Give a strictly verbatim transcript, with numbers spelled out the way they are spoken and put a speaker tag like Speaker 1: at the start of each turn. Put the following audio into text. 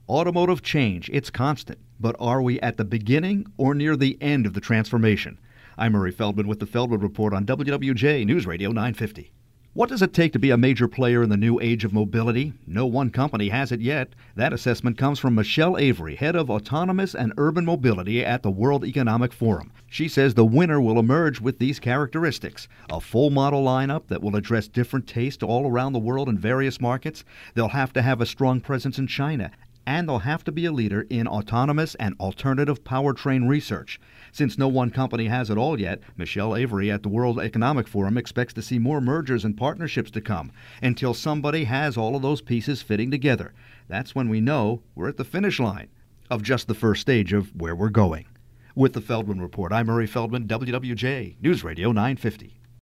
Speaker 1: Automotive change, it's constant. But are we at the beginning or near the end of the transformation? I'm Murray Feldman with the Feldman Report on W W J News Radio nine fifty. What does it take to be a major player in the new age of mobility? No one company has it yet. That assessment comes from Michelle Avery, head of autonomous and urban mobility at the World Economic Forum. She says the winner will emerge with these characteristics: a full model lineup that will address different tastes all around the world in various markets. They'll have to have a strong presence in China, and they'll have to be a leader in autonomous and alternative powertrain research. Since no one company has it all yet, Michelle Avery at the World Economic Forum expects to see more mergers and partnerships to come until somebody has all of those pieces fitting together. That's when we know we're at the finish line of just the first stage of where we're going. With the Feldman Report, I'm Murray Feldman, W W J News Radio nine fifty.